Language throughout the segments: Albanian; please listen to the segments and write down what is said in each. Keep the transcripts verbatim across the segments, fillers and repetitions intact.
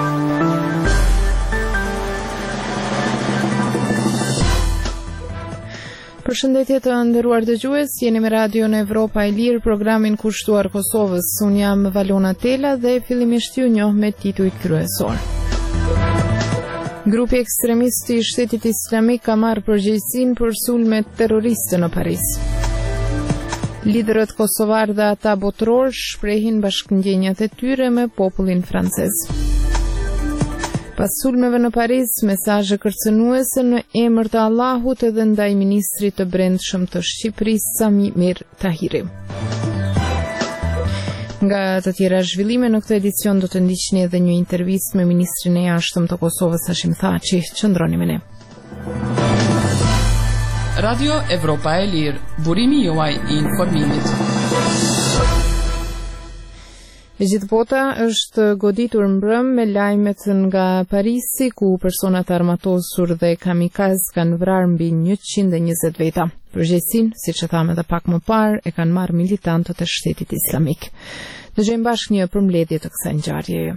Përshëndetje të nderuar dëgjues, jeni me Radion Evropa e Lirë, programin kushtuar Kosovës. Unë jam Valona Tela dhe fillimisht ju njoh me titujt kryesor. Grupi ekstremist i Shtetit Islamik ka marrë përgjegjësinë për sulmet terroriste në Paris. Liderët kosovar dhe ata botëror shprehin bashkëndjenjat e tyre me popullin francez. Pas sulmeve në Paris, mesazhe kërcënuese në emër të Allahut edhe ndaj ministrit të brendshëm të Shqipërisë Samir Tahiri. Nga të tjera zhvillime në këtë edicion do të ndiqni edhe një intervistë me ministrin e jashtëm të Kosovës Hashim Thaçi. Qëndroni me ne. Radio Evropa e Lirë, burimi juaj i informimit. E gjithë bota është goditur mbrëm me lajmet nga Parisi, ku personat armatosur dhe kamikaz kanë vrarë mbi njëqind e njëzet veta. Përgjegjësinë, siç e thamë edhe pak më parë, e kanë marrë militantët e Shtetit Islamik. Dëgjojmë bashkë një përmbledhje të kësaj ngjarjeje.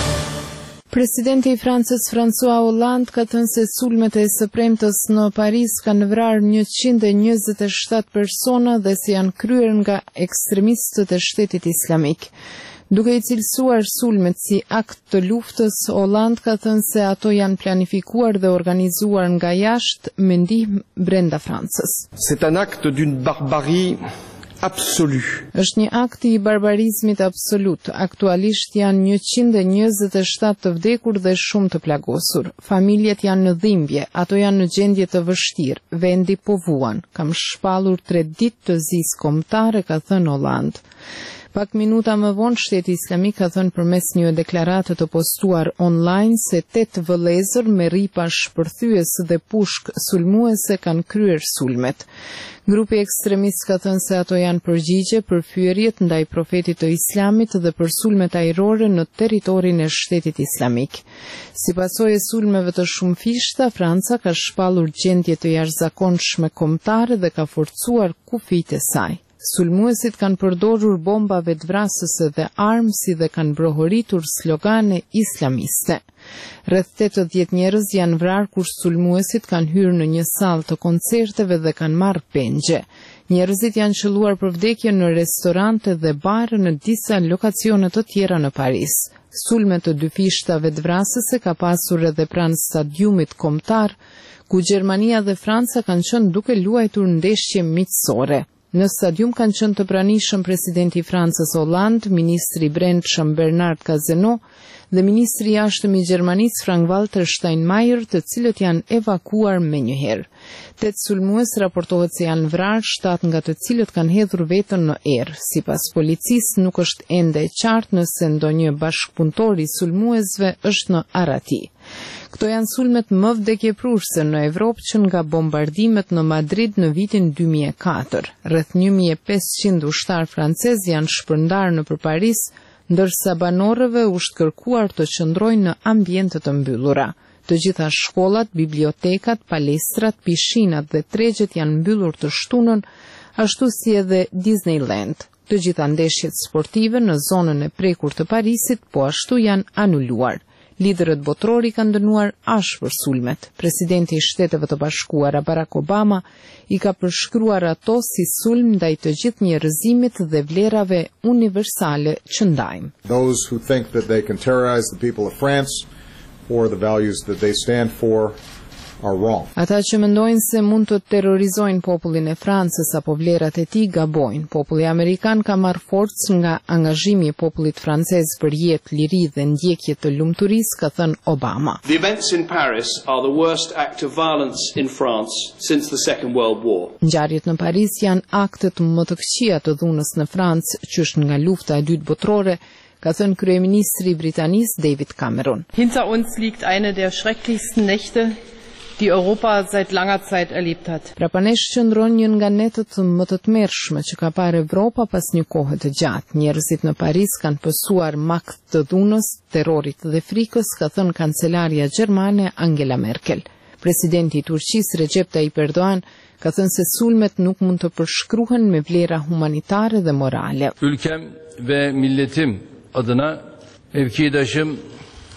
Presidenti i Francës François Hollande ka thënë se sulmet e së premtës në Paris kanë vrarë njëqind e njëzet e shtatë persona dhe se janë kryer nga ekstremistët e Shtetit Islamik. Duke i cilësuar sulmet si akt të luftës, Hollande ka thënë se ato janë planifikuar dhe organizuar nga jashtë me ndihmë brenda Francës. C'est un acte d'une barbarie absolue. Është një akt i barbarizmit absolut. Aktualisht janë njëqind e njëzet e shtatë të vdekur dhe shumë të plagosur. Familjet janë në dhimbje, ato janë në gjendje të vështirë. Vendi po vuan. Kam shpallur tre ditë të zisë kombëtare, ka thënë Hollande. Pak minuta më vonë, Shteti Islamik ka thënë përmes një deklarate të postuar online se tetë vëllezër me rripa shpërthyes dhe pushk sulmuese kanë kryer sulmet. Grupi ekstremist ka thënë se ato janë përgjigje për fyerjet ndaj profetit të Islamit dhe për sulmet ajrore në territorin e Shtetit Islamik. Si pasojë e sulmeve të shumëfishta, Franca ka shpallur gjendje të jashtëzakonshme kombëtare dhe ka forcuar kufijtë e saj. Sulmuesit kanë përdorur bomba vetvrasëse dhe armë, si dhe kanë brohoritur slogane islamiste. Rreth tetëdhjetë njerëz janë vrarë kur sulmuesit kanë hyrë në një sallë të koncerteve dhe kanë marrë pengje. Njerëzit janë qelluar për vdekje në restorante dhe bare në disa lokacione të tjera në Paris. Sulme të dy fishta vetvrasëse ka pasur edhe pranë stadiumit kombëtar, ku Gjermania dhe Franca kanë qenë duke luajtur ndeshje miqësore. Në stadium kanë qenë të pranishëm presidenti i Francës Hollande, ministri i brendshëm Bernard Cazeneuve dhe ministri i jashtëm i Gjermanisë Frank-Walter Steinmeier, të cilët janë evakuar menjëherë. Tetë sulmues raportohet se janë vrarë, shtatë nga të cilët kanë hedhur veten në erë. Sipas policisë, nuk është ende e qartë nëse ndonjë bashkëpunëtor i sulmuesve është në arati. Këto janë sulmet më vdekjeprurse në Evropë që nga bombardimet në Madrid në vitin dy mijë e katër. Rreth një mijë e pesëqind ushtar francez janë shpërndarë nëpër Paris, ndërsa banorëve u është kërkuar të qëndrojnë në ambiente të mbyllura. Të gjitha shkollat, bibliotekat, palestrat, pishinat dhe tregjet janë mbyllur të shtunën, ashtu si edhe Disneyland. Të gjitha ndeshjet sportive në zonën e prekur të Parisit po ashtu janë anuluar. Liderët botërori kanë dënuar ashpër sulmet. Presidenti i Shteteve të Bashkuara Barack Obama i ka përshkruar ato si sulm ndaj të gjithë njerëzimit dhe vlerave universale që ndajmë. Those who think that they can terrorize the people of France or the values that they stand for are wrong. Ata që mendojnë se mund të terrorizojnë popullin e Francës apo vlerat e tij gabojnë. Populli amerikan ka marrë forcë nga angazhimi i popullit francez për jetë, liri dhe ndjekje të lumturisë, ka thënë Obama. The events in Paris are the worst act of violence in France since the Second World War. Ngjarjet në Paris janë aktet më të këqija të dhunës në Francë, qysh nga lufta e dytë botërore, ka thënë kryeministri britanis David Cameron. Hinter uns liegt eine der schrecklichsten Nächte, die Europa seit langer Zeit erlebt hat. Prapanesh qëndron një nga netët më të tmerrshme që ka parë Evropa pas një kohe të gjatë. Njerëzit në Paris kanë pësuar makt të dhunës, terrorit dhe frikës, ka thënë kancelarja gjermane Angela Merkel. Presidenti i Turqisë Recep Tayyip Erdogan ka thënë se sulmet nuk mund të përshkruhen me vlera humanitare dhe morale. Ülkem ve milletim adına mevkidaşım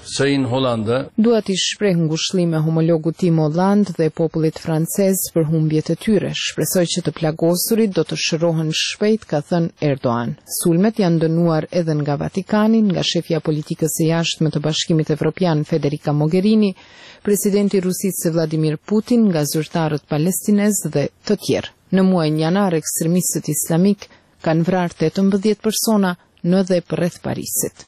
se in Hollande. Dua t'i shpreh ngushëllime homologut tim Holland dhe popullit francez për humbjet e tyre. Shpresoj që të plagosurit do të shërohen shpejt, ka thënë Erdogan. Sulmet janë dënuar edhe nga Vatikani, nga shefja politikës së jashtme të Bashkimit Evropian Federica Mogherini, presidenti i Rusisë Vladimir Putin, nga zyrtarët palestinez dhe të tjerë. Në muajin janar, ekstremistët islamik kanë vrarë tetëmbëdhjetë persona në dhe përreth Parisit.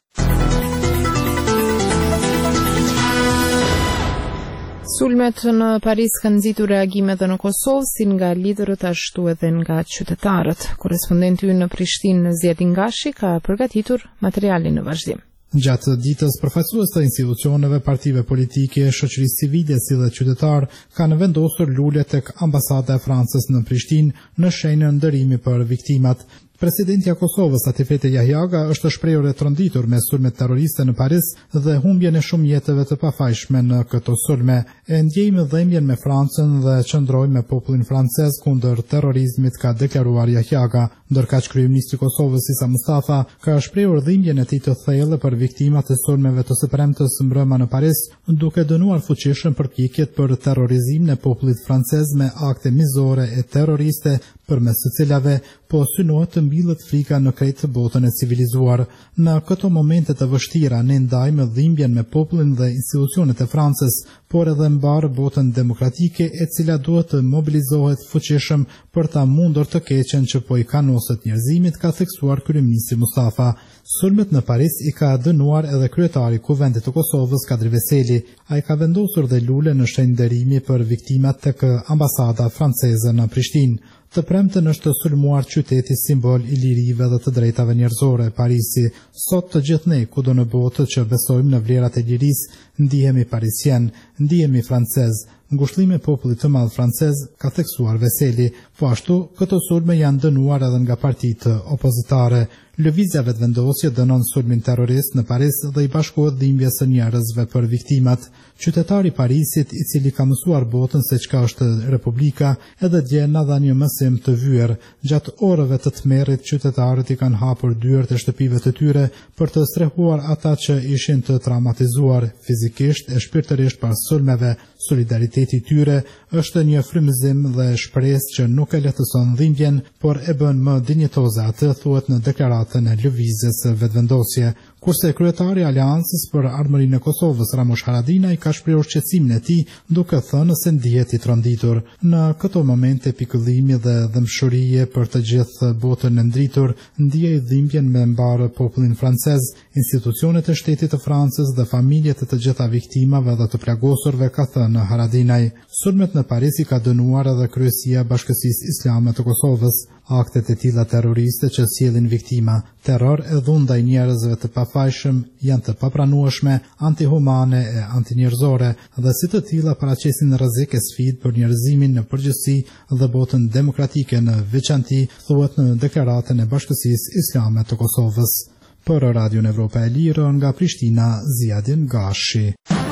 Sulmet në Paris kanë nxitur reagime edhe në Kosovë, si nga liderët ashtu edhe nga qytetarët. Korrespondenti ynë në Prishtinë, Zjedin Gashi, ka përgatitur materialin në vazhdim. Gjatë ditës, përfaqësues të institucioneve, partive politike, shoqërisë civile si dhe qytetar kanë vendosur lule tek ambasada e Francës në Prishtinë në shenjë ndërimi për viktimat. Presidenti i Kosovës, Atifete Jahjaga, është shprehur e tronditur me sulmet terroriste në Paris dhe humbjen e shumë jetëve të pafajshme në këto sulme. E ndjejmë dhimbjen me Francën dhe qëndrojmë me popullin francez kundër terrorizmit, ka deklaruar Jahjaga, ndërkaq kryeministri i Kosovës Isa Mustafa ka shprehur dhimbjen e tij të thellë për viktimat e sulmeve të së premtes mbrëma në Paris, duke dënuar fuqishëm përpjekjet për terrorizim në popullit francez me akte mizore e terroriste, përmes të cilave po synohet të mbillet frika në krejt botën e civilizuar. Në këto momente të vështira ne ndajmë dhimbjen me popullin dhe institucionet e Francës, por edhe mbar botën demokratike e cila duhet të mobilizohet fuqishëm për ta mundur të keqen që po i kanoset njerëzimit, ka theksuar kryeministri Mustafa. Sulmet në Paris i ka dënuar edhe kryetari i Kuvendit të Kosovës, Kadri Veseli. Ai ka vendosur dhe lule në shenjë nderimi për viktimat tek ambasada franceze në Prishtinë. Të premten është sulmuar qyteti simbol i lirive dhe të drejtave njerëzore, Parisi. Sot të gjithë ne, kudo në botë që besojmë në vlerat e lirisë, ndihemi parisien, ndihemi francez. Ngushëllimi i popullit të madh francez, ka theksuar Veseli. Po ashtu, këto sulme janë dënuar edhe nga partitë opozitare. Lëvizja vetëvendosje dënon sulmin terrorist në Paris dhe i bashkohet dhimbjes së njerëzve për viktimat. Qytetari i Parisit, i cili ka mësuar botën se çka është Republika, edhe dje na dha një mësim të vyer. Gjatë orëve të tmerrit, qytetarët i kanë hapur dyert e shtëpive të tyre për të strehuar ata që ishin të traumatizuar fizikisht e shpirtërisht pas sulmeve. Solidariteti i tyre është një frymëzim dhe shpresë që nuk e lehtëson dhimbjen, por e bën më dinjitoze atë, thuhet në deklaratën e lëvizjes së vetëvendosje. Kurse kryetari i Aleancës për Armërinë e Kosovës, Ramush Haradinaj, ka shprehur shqetësimin e tij, duke thënë se ndihet i tronditur. Në këto momente pikëllimi dhe dëmshërie për të gjithë botën e ndritur, ndiej dhimbjen me mbar popullin francez, institucionet e shtetit të Francës dhe familjet e të gjitha viktimave dhe të plagosurve, ka thënë Haradinaj. Sulmet në Paris i ka dënuar edhe kryesia e Bashkësisë Islame të Kosovës. Aktet e tilla terroriste që sjellin viktima, terror e dhunë ndaj njerëzve të pafajshëm janë të papranueshme, antihumane e antinjerëzore dhe si të tilla paraqesin rrezik e sfidë për njerëzimin në përgjithësi dhe botën demokratike në veçanti, thuhet në deklaratën e Bashkësisë Islame të Kosovës. Për Radion Evropa e Lirë, nga Prishtina, Zjedin Gashi.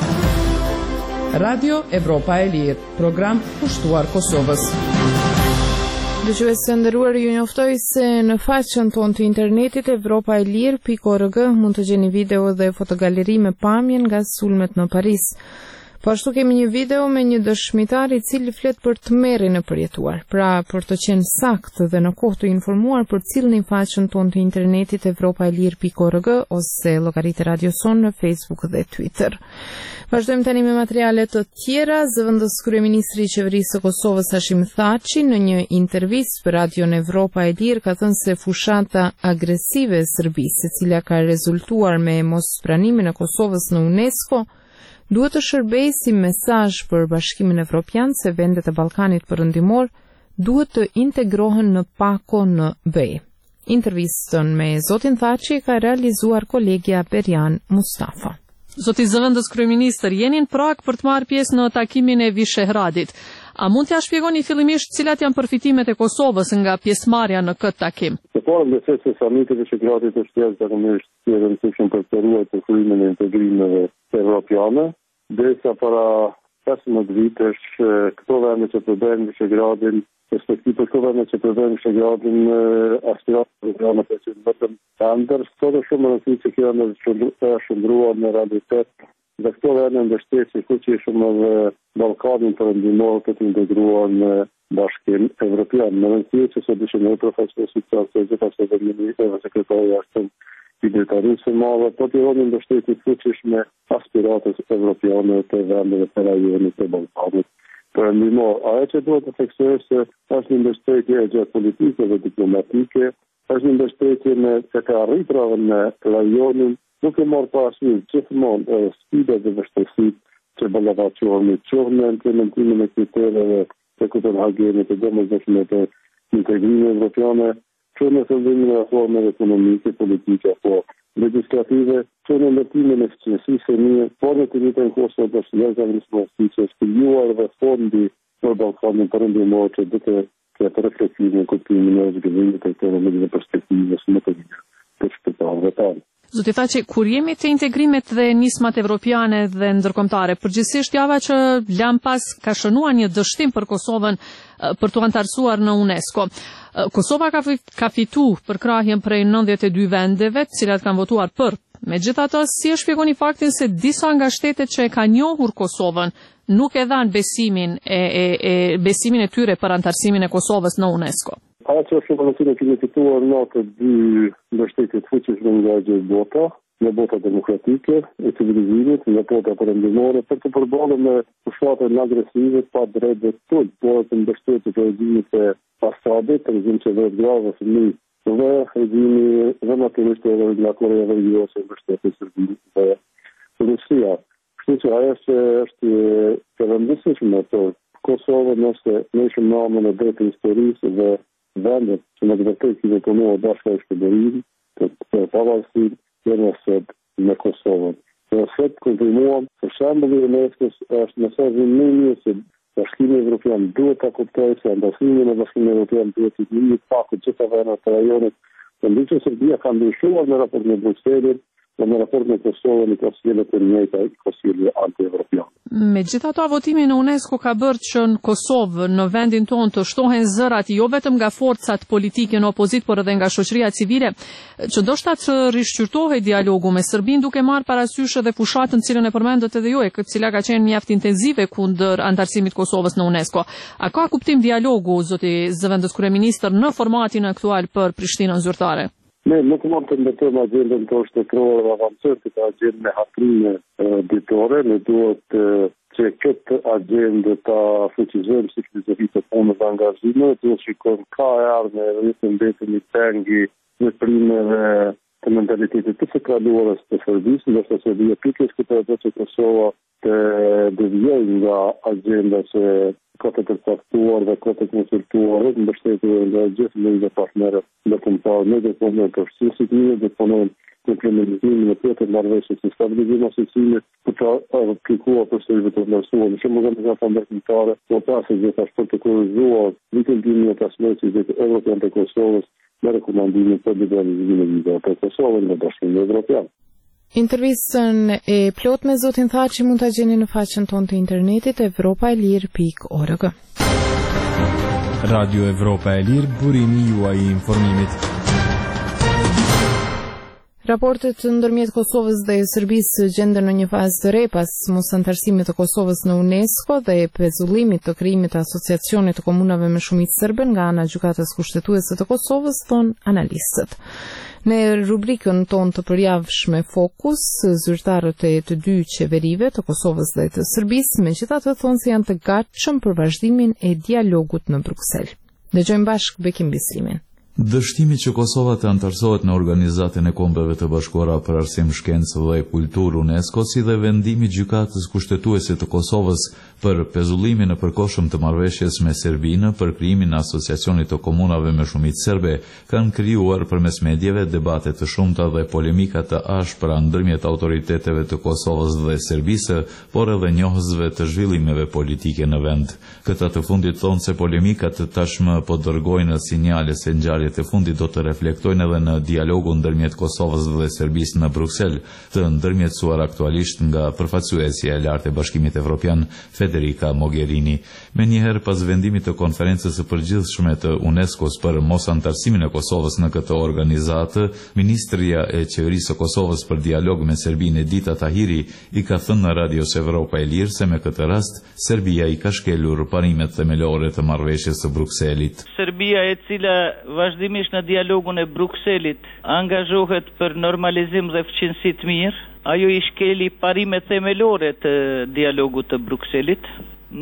Radio Evropa e Lirë, program pushtuar Kosovës. Dëgjues të nderuar, ju njoftoj se në faqen tonë të internetit evropa e lirë pikë org mund të gjeni video dhe fotogaleri me pamjen nga sulmet në Paris. Po ashtu kemi një video me një dëshmitar i cili flet për tmerrin e përjetuar. Pra, për të qenë saktë dhe në kohë të informuar, përcillni faqen tonë të internetit evropa e lirë pikë org ose llogaritë Radio Son në Facebook dhe Twitter. Vazhdojmë tani me materiale të tjera. Zëvendës kryeministri i qeverisë së Kosovës Hashim Thaçi në një intervistë për Radion Evropa e Lirë ka thënë se fushata agresive e Serbisë, e cila ka rezultuar me mospranimin e Kosovës në UNESCO, duhet të shërbejë si mesazh për Bashkimin Evropian se vendet e Ballkanit Perëndimor duhet të integrohen në pako në B E. Intervistën me zotin Thaçi ka realizuar kolegja Berjan Mustafa. Zoti zëvendës kryeministër, jeni në Prag për të marrë pjesë në takimin e Vishehradit. A mund t'ja shpjegoni fillimisht cilat janë përfitimet e Kosovës nga pjesëmarrja në këtë takim? Të parë besoj se samiti i Vishehradit është jashtëzakonisht i rëndësishëm për të ruajtur përfitimin e integrimeve evropiane. Derisa para pesëmbëdhjetë vitesh këto vende që përbëjnë Vishehradin, perspektivë për këto vende që përbëjnë Vishehradin, aspiratët evropiane përfitimin vetëm ëndër, sot është shumë e rëndësishme që kjo në shndruar në realitet dhe këto vende mbështetjes fuqishëm edhe Ballkanin Perëndimor për të integruar në Bashkimin Evropian. Në rëndësi që sot dëshiroj profesor Sicace gjithashtu edhe ministri dhe sekretari i jashtëm i drejtarisë së madhe për të dhënë mbështetje fuqishme aspiratës evropiane të vendeve të rajonit të Ballkanit Perëndimor. Ajo që duhet të theksoj se është një mbështetje e gjatë politike dhe diplomatike, është një mbështetje me të ka arritur në rajonin, nuk e marrë parasysh gjithmonë sfidat dhe vështirësitë që ballafaqohen qoftë në implementimin e kritereve të Kopenhagenit të domosdoshme të integrimit evropiane, që në fillimin e reformave ekonomike, politike apo legislative, që në ndërtimin e efikasisë së mirë, por në të njëjtën kohë sot është vlerësimi i krijuar dhe fondi për Ballkanin Perëndimor që do të ketë reflektimin e kuptimit e zhvillimit ekonomik dhe perspektivës më të mira për shtetërorët tanë. Zoti tha që kur jemi te integrimet dhe nismat evropiane dhe ndërkombëtare, përgjithsisht java që lam pas ka shënuar një dështim për Kosovën për të antarësuar në UNESCO. Kosova ka, ka fitu për krahjen prej nëntëdhjetë e dy vendeve, të cilat kanë votuar për. Megjithatë, si e shpjegoni faktin se disa nga shtetet që e kanë njohur Kosovën nuk e dhanë besimin e, e, e besimin e tyre për antarësimin e Kosovës në UNESCO? Ajo që është në cilën kemi fituar në të dy mbështetje të fuqishme nga gjithë bota, në bota demokratike e civilizimit, në bota perëndimore, për të përballur me fushatën agresive pa drejtë dhe tull, por të mbështetjet e regjimit të Asadit, regjim që vetë grave fëmijë, dhe regjimi dhe natyrisht edhe nga Korea Verigjore mbështetjes së Serbisë dhe Rusia. Kështu që ajo që është e rëndësishme për Kosovën nëse ne ishim në amën e drejtë historisë dhe vendet që në të vërtetë kemi punuar bashkë me Shqipërinë, të pavarësisht janë sot në Kosovë. Ne sot kontinuam të shembulli i UNESCO-s është mesazhi më i mirë se Bashkimi Evropian duhet ta kuptojë se ndërhyrja në Bashkimin Evropian duhet të bëjë pak të gjitha vendet të rajonit. Ndërsa Serbia ka ndryshuar në raport me Brukselin, dhe në raport me Kosovën i konsiljet të njëjta i konsilje anti-evropian. Megjithatë, votimi në UNESCO ka bërë që në Kosovë, në vendin tonë të shtohen zërat jo vetëm nga forcat politike në opozit, por edhe nga shoqëria civile, që ndoshta të rishqyrtohej dialogu me Serbinë duke marrë parasysh edhe fushatën cilën e përmendët edhe ju, e cila ka qenë mjaft intensive kundër antarësimit Kosovës në UNESCO. A ka kuptim dialogu, zoti zëvendës kryeministër, në formatin aktual për Prishtinën zyrtare? Ne nuk mund të ndërtojmë agendën tonë shtetërore dhe avancojmë këtë agendë me haprime ditore, ne duhet që këtë agendë ta fuqizojmë si filozofisë të punës dhe angazhime, duhet shikojmë ka e ardhme dhe të mbetemi tengi në primeve të mentalitetit të sekaluarës të Serbisë, ndërsa Serbia pikërisht këtë do që Kosova të devijojë nga agenda që ka të përcaktuar dhe ka të konsultuar dhe mbështetur nga gjithë lëndë partnerët ndërkombëtar, ne do të punojmë për sigurisht një do të punojmë për implementimin e të marrëveshjes së stabilizimit asociimit për të aplikuar procedurë të ndërsuar. Në shumë organizata ndërkombëtare, po pasë gjithashtu për të korrizuar vitin e tasmësit të Evropian të Kosovës me rekomandimin për liberalizimin e vizave për Kosovën në Bashkimin Evropian. Intervistën e plot me zotin Thaçi mund ta gjeni në faqen tonë të internetit evropaelir pikë org. Radio Evropa e Lirë, burimi juaj i informimit. Raportet ndërmjet Kosovës dhe Serbisë gjenden në një fazë të re pas mosantarësimit të Kosovës në UNESCO dhe pezullimit të krijimit të asociacionit të komunave me shumicë serbe nga ana e gjykatës kushtetuese të Kosovës, thon analistët. Në rubrikën tonë të përjavshme Fokus, zyrtarët e të dy qeverive të Kosovës dhe të Serbisë, megjithatë thonë se janë të gatshëm për vazhdimin e dialogut në Bruksel. Dëgjojmë bashkë Bekim Bisrimin. Dështimi që Kosova të antarësohet në Organizatën e Kombeve të Bashkuara për Arsim, Shkencë dhe Kulturë UNESCO, si dhe vendimi gjykatës kushtetuese të Kosovës për pezullimin e përkohshëm të marrëveshjes me Serbinë për krijimin e asociacionit të komunave me shumicë serbe, kanë krijuar përmes medjeve debate të shumta dhe polemika të ashpra ndërmjet autoriteteve të Kosovës dhe Serbisë, por edhe njohësve të zhvillimeve politike në vend. Këta të fundit thonë se polemikat tashmë po dërgojnë sinjale se ngjarjet fjalët e fundit do të reflektojnë edhe në dialogun ndërmjet Kosovës dhe Serbisë në Bruksel, të ndërmjetësuar aktualisht nga përfaqësuesja e lartë e Bashkimit Evropian Federica Mogherini. Menjëherë pas vendimit të konferencës së përgjithshme të UNESCO-s për mosantarësimin e Kosovës në këtë organizatë, ministria e qeverisë së Kosovës për dialog me Serbinë Edita Tahiri i ka thënë në Radios Evropa e Lirë se me këtë rast Serbia i ka shkelur parimet themelore të marrëveshjes së Brukselit. Serbia e cila vazhdimisht në dialogun e Brukselit angazhohet për normalizim dhe fqinësi të mirë, ajo i shkeli parimet themelore të dialogut të Brukselit.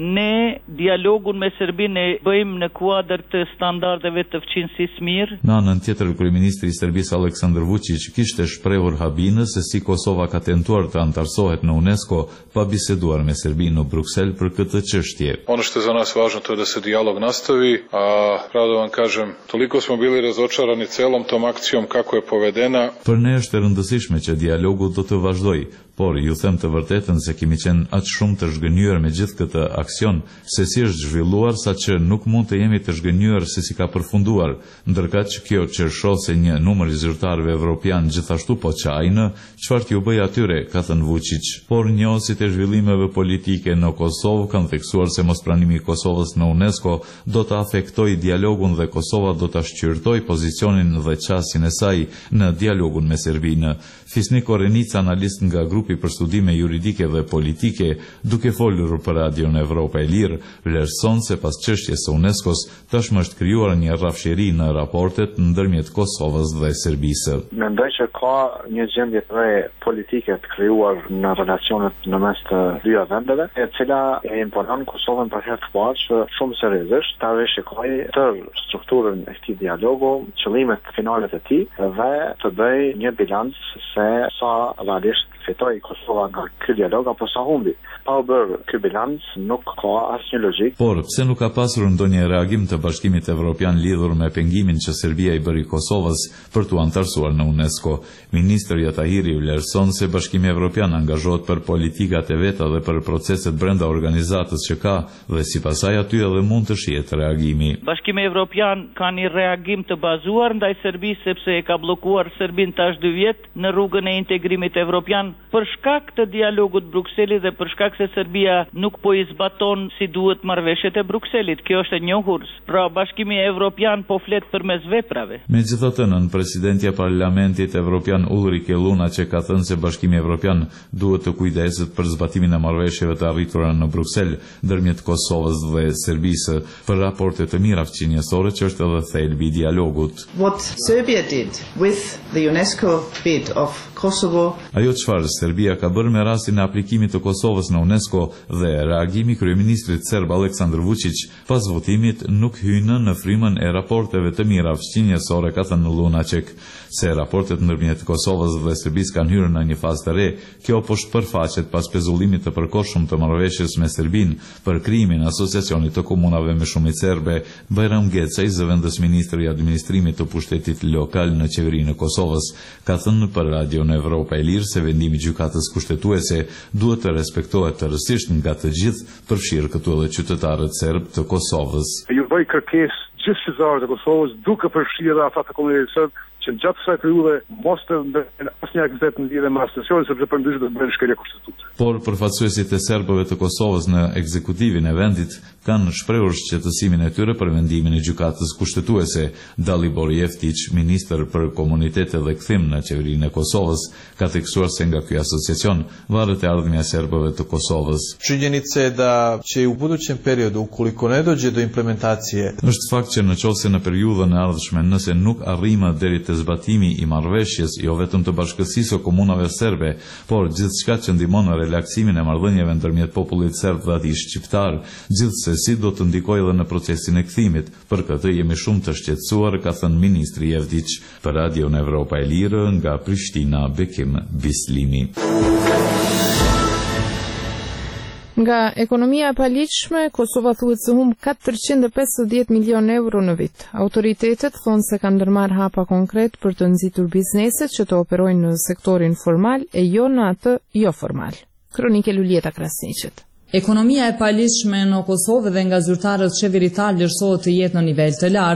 Ne dialogun me Serbinë e bëjmë në kuadër të standardeve të fqinësisë mirë. Në anën tjetër, kryeministri i Serbisë Aleksandar Vučić kishte shprehur habinës se si Kosova ka tentuar të antarësohet në UNESCO pa biseduar me Serbinë në Bruksel për këtë çështje. Ono što je za nas važno to je da se dijalog nastavi, a pravo da vam kažem, toliko smo bili razočarani celom tom akcijom kako je povedena. Për ne është e rëndësishme që dialogu do të vazhdojë, por ju them të vërtetën se kemi qenë aq shumë të zhgënjur me gjithë këtë aksion, se si është zhvilluar, sa që nuk mund të jemi të zhgënjur se si ka përfunduar, ndërkaq që kjo qërsho se një numër i zyrtarëve evropian gjithashtu po qajnë, çfarë t'ju bëj atyre, ka thënë Vučić. Por njohësit e zhvillimeve politike në Kosovë kanë theksuar se mospranimi i Kosovës në UNESCO do të afektojë dialogun dhe Kosova do ta shqyrtojë pozicionin dhe qasjen e saj në dialogun me Serbinë. Fisnik Orenica, analist nga grupi për studime juridike dhe politike, duke folur për Radion Evropa e Lirë, vlerëson se pas çështjes së UNESCO-s tashmë është krijuar një rrafshëri në raportet ndërmjet Kosovës dhe Serbisë. Mendoj që ka një gjendje të re politike të krijuar në relacionet në mes të dyja vendeve, e cila e imponon Kosovën për herë të parë që shumë seriozisht ta rishikojë tërë strukturën e këtij dialogu, qëllimet finale të tij dhe të bëjë një bilanc se sa realisht fitoi Kosova nga ky dialog apo sa humbi. Pa u bërë ky bilanc nuk ka asnjë logjik. Por pse nuk ka pasur ndonjë reagim të Bashkimit Evropian lidhur me pengimin që Serbia i bëri Kosovës për t'u antarësuar në UNESCO? Ministri Tahiri vlerëson se Bashkimi Evropian angazhohet për politikat e veta dhe për proceset brenda organizatës që ka dhe sipas saj aty edhe mund të shihet reagimi. Bashkimi Evropian ka një reagim të bazuar ndaj Serbisë sepse e ka bllokuar Serbinë tash dy vjet në rrugën e integrimit evropian për shkak të dialogut Brukselit dhe për shkak se Serbia nuk po i zbaton si duhet marrëveshjet e Brukselit. Kjo është e njohur. Pra Bashkimi Evropian po flet përmes veprave. Megjithatë, nën presidentja e Parlamentit Evropian Ulrike Lunacek ka thënë se Bashkimi Evropian duhet të kujdeset për zbatimin e marrëveshjeve të arritura në Bruksel ndërmjet Kosovës dhe Serbisë për raporte të mira fqinjësore që është edhe thelbi i dialogut. What Serbia did with the UNESCO bid of Kosovo. Ajo çfarë Serbia ka bërë me rastin e aplikimit të Kosovës në UNESCO dhe reagimi kryeministrit serb Aleksandar Vučić pas votimit nuk hynë në frymën e raporteve të mira fqinjësore, ka thënë Lunacek. Se raportet ndërmjet Kosovës dhe Serbisë kanë hyrë në një fazë të re, kjo po shpërfaqet pas pezullimit të përkohshëm të marrëveshjes me Serbinë për krijimin e asociacionit të komunave me shumicë serbe. Bajram Gecaj, zëvendës ministri i administrimit të pushtetit lokal në qeverinë e Kosovës, ka thënë për Radion Evropa e Lirë se vendimi i gjykatës kushtetuese duhet të respektohet tërësisht nga të gjithë, përfshirë këtu edhe qytetarët serb të Kosovës. Ju bëj kërkesë gjithë qytetarët e Kosovës duke përfshirë ata të komunitetit serb që gjatë kësaj periudhe mos të bëjnë asnjë aktivitet në lidhje me asociacionin sepse përndryshe do të bëjnë shkelje konstitute. Por përfaqësuesit e serbëve të Kosovës në ekzekutivin e vendit kanë shprehur shqetësimin e tyre për vendimin e gjykatës kushtetuese. Dalibor Jeftić, ministër për komunitete dhe kthim në qeverinë e Kosovës, ka theksuar se nga ky asociacion varet e ardhmja e serbëve të Kosovës. Činjenica je da će u budućem periodu, ukoliko ne dođe do implementacije, është fakt që nëse në periudhën e ardhshme nëse nuk arrijmë deri te zbatimi i marrëveshjes jo vetëm të bashkësisë së komunave serbe, por gjithçka që ndihmon në relaksimin e marrëdhënieve ndërmjet popullit serb dhe atij shqiptar, gjithsesi do të ndikojë edhe në procesin e kthimit. Për këtë jemi shumë të shqetësuar, ka thënë ministri Jevdić. Për Radion Evropa e Lirë nga Prishtina, Bekim Bislimi. Nga ekonomia e paligjshme, Kosova thuhet se humb katërqind e pesëdhjetë milion euro në vit. Autoritetet thonë se kanë ndërmarrë hapa konkret për të nxitur bizneset që të operojnë në sektorin formal e jo në atë jo formal. Kronike Lulieta Krasniqit. Ekonomia e paligjshme në Kosovë dhe nga zyrtarët qeveritar vlerësohet të jetë në nivel të lartë,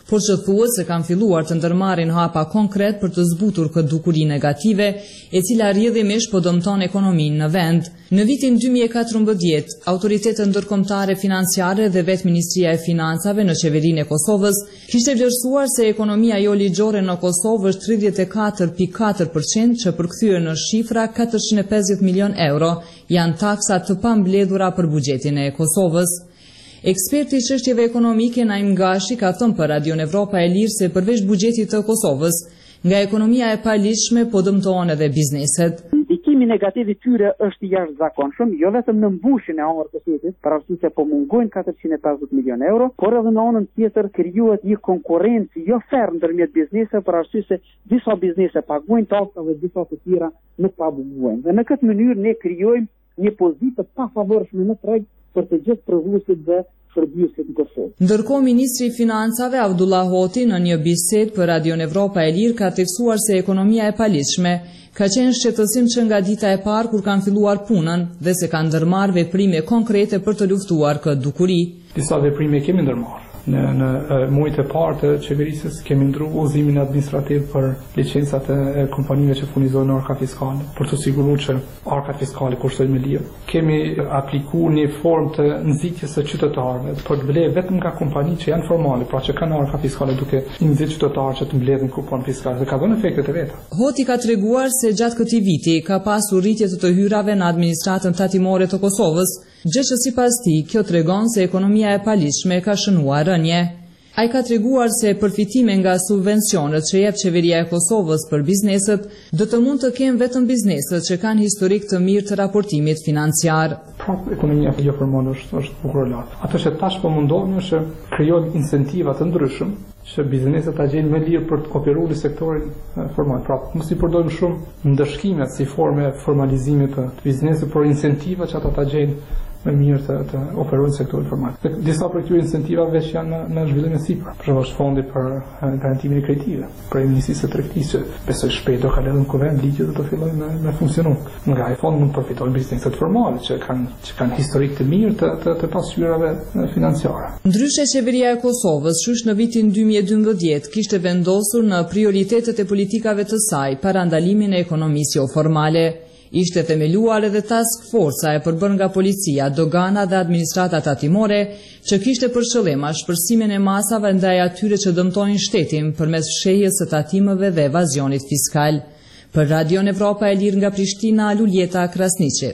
por që thuhet se kanë filluar të ndërmarrin hapa konkret për të zbutur këtë dukuri negative, e cila rrjedhimisht po dëmton ekonominë në vend. Në vitin dy mijë e katërmbëdhjetë, autoritetet ndërkombëtare financiare dhe vetë Ministria e Financave në qeverinë e Kosovës kishte vlerësuar se ekonomia jo ligjore në Kosovë është tridhjetë e katër pikë katër përqind, që përkthyer në shifra katërqind e pesëdhjetë milion euro, janë taksa të pambledhura për buxhetin e Kosovës. Eksperti i çështjeve ekonomike Naim Gashi ka thënë për Radio Evropa e Lirë se përveç buxhetit të Kosovës, nga ekonomia e paligjshme po dëmtohen edhe bizneset. Ndikimi negativ i tyre është i jashtëzakonshëm, jo vetëm në mbushjen e anër të shtetit, për arsye se po mungojnë katërqind e pesëdhjetë milion euro, por edhe në anën tjetër krijohet një konkurrencë jo ferm ndërmjet bizneseve, për arsye se disa biznese paguajnë taksa dhe disa të tjera nuk paguajnë. Dhe në këtë mënyrë ne krijojmë një pozitë të pafavorshme në treg për të gjithë prodhuesit dhe shërbësit në Kosovë. Ndërkohë, Ministri i Financave Abdullah Hoti në një bisedë për Radio Evropa e Lirë ka theksuar se ekonomia e paligjshme ka qenë shqetësim që nga dita e parë kur kanë filluar punën dhe se kanë ndërmarrë veprime konkrete për të luftuar këtë dukuri. Disa veprime kemi ndërmarrë. Në, në muajt e parë të qeverisës kemi ndru udhëzimin administrativ për licencat e kompanive që furnizojnë arka fiskale, për të siguruar që arka fiskale kushtojnë me lirë. Kemi aplikuar një formë të nxitjes së qytetarëve, për të blerë vetëm nga kompani që janë formale, pra që kanë arka fiskale, duke i nxitur qytetarët që të mbledhin kupon fiskal, dhe ka dhënë efekte të veta. Hoti ka treguar se gjatë këtij viti ka pasur rritje të të hyrave në administratën tatimore të Kosovës, gjë që sipas tij kjo tregon se ekonomia e paligjshme ka shënuar rënje. Ai ka treguar se përfitime nga subvencionet që jep qeveria e Kosovës për bizneset do të mund të kenë vetëm bizneset që kanë historik të mirë të raportimit financiar. Pra, ekonomia jo formale është është bukurëllat. Ato që tash po mundohen është krijojnë incentiva të ndryshëm që bizneset ta gjejnë më lirë për të operuar në sektorin formal. Pra, mos i përdojmë shumë ndëshkimet si formë formalizimit të biznesit, por incentiva që ata ta gjejnë më mirë të, të operojnë në sektorin formal. Dhe disa për këtyre incentivave që janë në, në zhvillim e sipër. Për shembull, fondi për garantimin e kreditive, për Ministrisë së Tregtisë, besoj shpejt do kalojë në kuvend ligjet do të fillojnë me, me funksionon. Nga ai fond mund të përfitojnë bizneset formale që kanë që kanë historik të mirë të të, të pasqyrave financiare. Ndryshe, qeveria e Kosovës shush në vitin dy mijë e dymbëdhjetë kishte vendosur në prioritetet e politikave të saj parandalimin e ekonomisë jo formale. Ishte themeluar edhe task forca e përbërë nga policia, dogana dhe administrata tatimore, që kishte për qëllim shpërsimin e masave ndaj atyre që dëmtojnë shtetin përmes fshehjes së tatimeve dhe evazionit fiskal. Për Radio Evropa e Lirë nga Prishtina, Luljeta Krasniqi.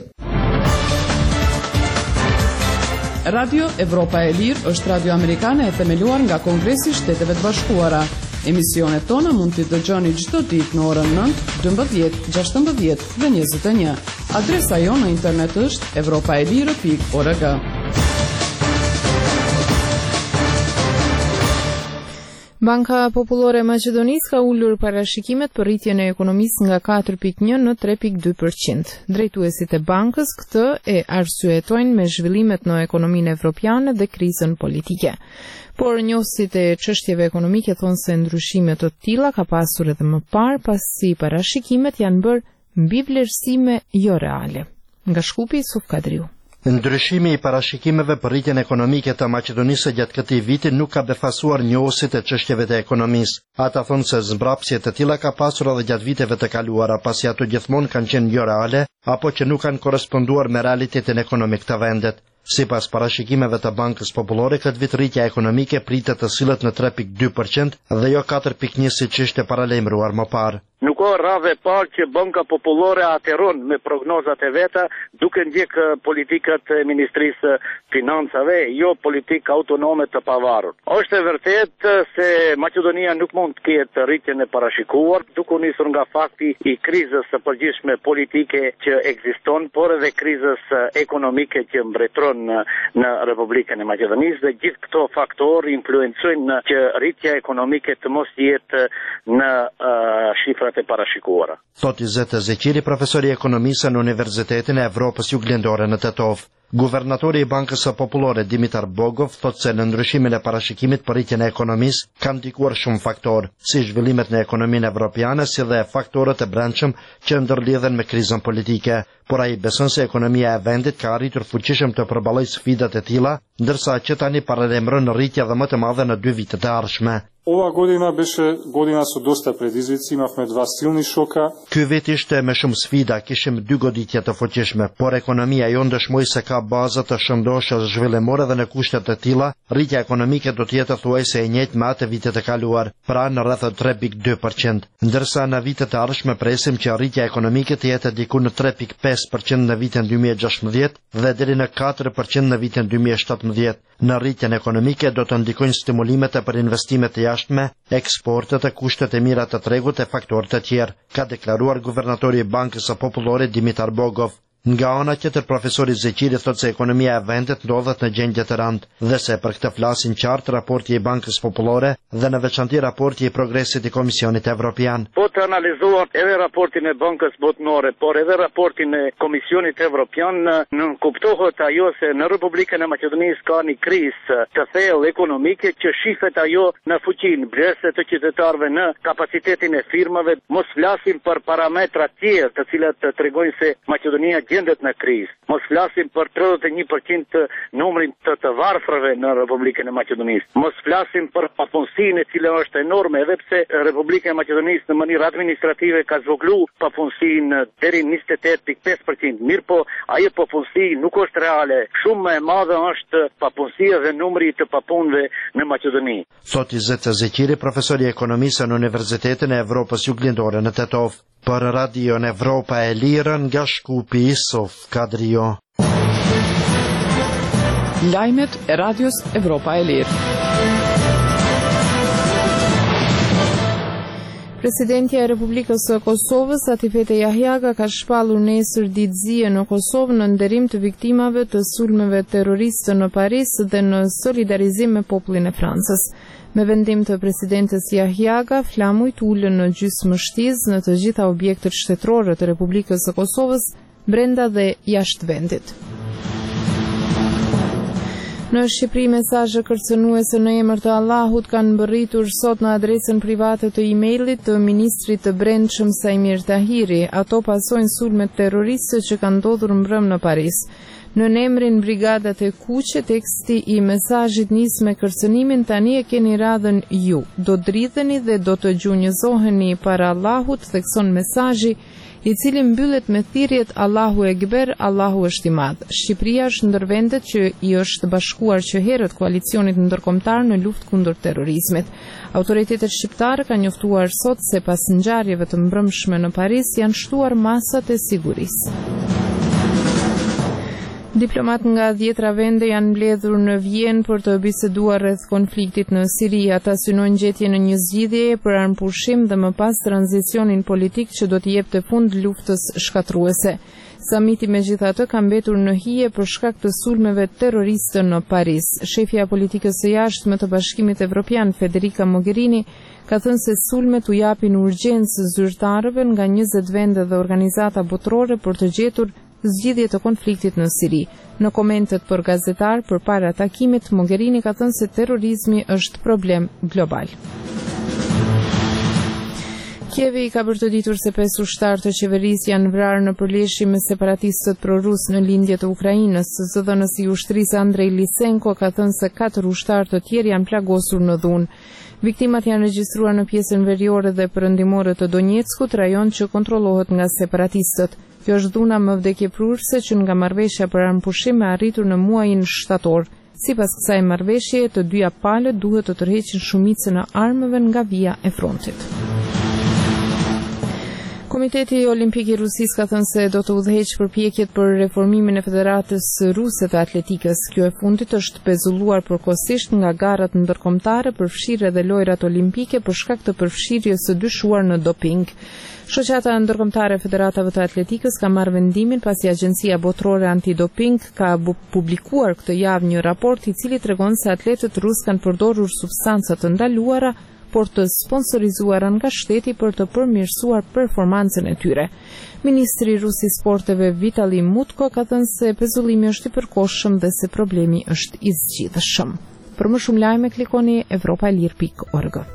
Radio Evropa e Lirë është radio amerikane e themeluar nga Kongresi i Shteteve të Bashkuara. Emisionet tona mund t'i dëgjoni çdo ditë në orën nëntë, dymbëdhjetë, gjashtëmbëdhjetë dhe njëzet e një. Adresa jo në internet është evropaelire pikë org. Banka Popullore e Maqedonisë ka ulur parashikimet për rritjen e ekonomisë nga katër pikë një në tre pikë dy përqind. Drejtuesit e bankës këtë e arsyetojnë me zhvillimet në ekonominë evropiane dhe krizën politike. Por njohësit e çështjeve ekonomike thonë se ndryshime të tilla ka pasur edhe më parë, pasi parashikimet janë bërë mbi vlerësime jo reale. Nga Shkupi, Suf Kadriu. Ndryshimi i parashikimeve për rritjen ekonomike të Maqedonisë gjatë këtij viti nuk ka befasuar njohësit e çështjeve të ekonomisë. Ata thonë se zmbrapsje të tilla ka pasur edhe gjatë viteve të kaluara, pasi ato gjithmonë kanë qenë jo reale apo që nuk kanë korresponduar me realitetin ekonomik të vendit. Sipas parashikimeve të Bankës Popullore, këtë vit rritja ekonomike pritet të sillet në tre pikë dy përqind dhe jo katër pikë një siç ishte paralajmëruar më parë. Nuk ka radhë parë që Banka Popullore ateron me prognozat e veta, duke ndjekë politikat e Ministrisë Financave, jo politikë autonome të pavarur. Është e vërtetë se Maqedonia nuk mund të ketë rritjen e parashikuar, duke nisur nga fakti i krizës së përgjithshme politike që ekziston, por edhe krizës ekonomike që mbretëron në, në Republikën e Maqedonisë, dhe gjithë këto faktorë influencojnë që rritja ekonomike të mos jetë në uh, shifrat e parashikuara. Thot Izet Ezeqiri, profesor i ekonomisë në Universitetin e Evropës Juglindore në Tetov. Guvernatori i Bankës së Popullore Dimitar Bogov thot se në ndryshimin e parashikimit për rritjen e ekonomisë kanë ndikuar shumë faktorë, si zhvillimet në ekonominë evropiane, si dhe faktorët e brendshëm që ndërlidhen me krizën politike. Por ai beson se ekonomia e vendit ka arritur fuqishëm të përballojë sfidat e tilla, ndërsa që tani paralajmëron rritje edhe më të madhe në dy vitet e ardhshme. Ova godina беше godina со доста предизвици, имавме два силни шока. Ky vit ishte me shumë sfida, kishim dy goditje të fuqishme, por ekonomia jo ndëshmoj se ka baza të shëndoshë zhvillimore dhe në kushtet të tilla, rritja ekonomike do të jetë thuajse e njëjtë me atë vitet e kaluar, pra në rreth tre pikë dy përqind, ndërsa në vitet e ardhshme presim që rritja ekonomike të jetë diku në tre pikë pesë përqind në vitin dy mijë e gjashtëdhjetë dhe deri në katër përqind në vitin dy mijë e shtatëdhjetë. Në rritjen ekonomike do të ndikojnë stimulimet për investimet e jashtme, eksportet e kushtet e mira të tregut e faktorët e tjerë, ka deklaruar guvernatori i Bankës së Popullore Dimitar Bogov. Nga ana tjetër, profesori Zeqiri thotë se ekonomia e vendit ndodhet në gjendje të rëndë dhe se për këtë flasin qartë raporti i Bankës Popullore dhe në veçanti raporti i progresit i Komisionit Evropian. Po të analizohen edhe raportin e Bankës Botnore, por edhe raportin e Komisionit Evropian, në kuptohet ajo se në Republikën e Maqedonisë ka një krizë të thellë ekonomike që shifet ajo në fuqinë brese të qytetarëve, në kapacitetin e firmave. Mos flasim për parametra tjerë të cilat të tregojnë se Maqedonia gjendet në krizë. Mos flasim për tridhjetë e një përqind të numrin të të varfërve në Republikën e Maqedonisë. Mos flasim për papunësinë e cila është enorme, edhe pse Republika e Maqedonisë në mënyrë administrative ka zvogëluar papunësinë deri në njëzet e tetë pikë pesë përqind. Mirë po, ajo papunësi nuk është reale. Shumë më e madhe është papunësia dhe numri të papunëve në Maqedoni. Thot Izet Zeqiri, profesor i ekonomisë në Universitetin e Evropës Juglindore në Tetov. Për Radion Evropa e Lirë nga Shkupi, Isof Kadrio. Lajmet e Radios Evropa e Lirë. Presidentja e Republikës së Kosovës, Atifete Jahjaga, ka shpallur nesër ditëzie në Kosovë në nderim të viktimave të sulmeve terroriste në Paris dhe në solidarizim me popullin e Francës. Me vendim të presidentes Jahjaga, flamujt ulën në gjysmështiz në të gjitha objektet shtetërore të Republikës së Kosovës, brenda dhe jashtë vendit. Në Shqipëri, mesazhe kërcënuese në emër të Allahut kanë mbërritur sot në adresën private të e-mailit të ministrit të Brendshëm Sajmir Tahiri. Ato pasojnë sulmet terroriste që kanë ndodhur mbrëm në Paris. Në emrin Brigadat e Kuqe, teksti i mesazhit nis me kërcënimin: tani e keni radhën ju. Do dridheni dhe do të gjunjëzoheni para Allahut, thekson mesazhi, i cili mbyllet me thirrjet Allahu Ekber, Allahu është i madh. Shqipëria është ndër vendet që i është bashkuar që herët koalicionit ndërkombëtar në luftë kundër terrorizmit. Autoritetet shqiptare kanë njoftuar sot se pas ngjarjeve të mbrëmshme në Paris janë shtuar masat e sigurisë. Diplomat nga dhjetra vende janë mbledhur në Vjenë për të biseduar rreth konfliktit në Siri. Ata synojnë gjetjen e një zgjidhjeje për armpushim dhe më pas tranzicionin politik që do të jepte fund luftës shkatruese. Samiti megjithatë ka mbetur në hije për shkak të sulmeve terroriste në Paris. Shefja e politikës së jashtme të Bashkimit Evropian, Federica Mogherini, ka thënë se sulmet u japin urgjencë zyrtarëve nga njëzet vende dhe organizata botërore për të gjetur zgjidhje të konfliktit në Siri. Në komentet për gazetar përpara takimit, Mogherini ka thënë se terrorizmi është problem global. Kievi ka bërtëditur se pesë ushtarë të qeverisë janë vrarë në përleshje me separatistët prorus në lindje të Ukrainës. Zëdhënësi i ushtrisë Andrej Lisenko ka thënë se katër ushtarë të tjerë janë plagosur në dhunë. Viktimat janë regjistruar në pjesën veriore dhe perëndimore të Donjeckut, rajon që kontrollohet nga separatistët. Kjo është dhuna më vdekjeprurse që nga marrëveshja për armpushim e arritur në muajin shtator. Sipas kësaj marrëveshjeje, të dyja palët duhet të tërheqin shumicën e armëve nga vija e frontit. Komiteti Olimpik i Rusisë ka thënë se do të udhëheqë përpjekjet për reformimin e Federatës Ruse të Atletikës. Kjo e fundit është pezulluar përkohësisht nga garrat ndërkombëtare për fshirje dhe lojrat olimpike për shkak të përfshirjes së dyshuar në doping. Shoqata ndërkombëtare e Federatave të Atletikës ka marrë vendimin pasi Agjencia Botërore Antidoping ka publikuar këtë javë një raport i cili tregon se atletët rusë kanë përdorur substanca të ndaluara, por të sponsorizuara nga shteti për të përmirësuar performancën e tyre. Ministri rus i sporteve Vitali Mutko ka thënë se pezullimi është i përkohshëm dhe se problemi është i zgjidhshëm. Për më shumë lajme klikoni evropaelir pikë org.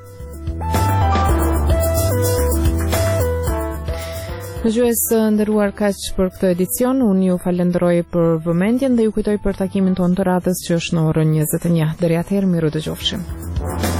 Në gjues nderuar, kaq për këtë edicion. Unë ju falenderoj për vëmendjen dhe ju kujtoj për takimin tonë të radhës që është në orën njëzet e një. Deri atëherë, miru dëgjofshim.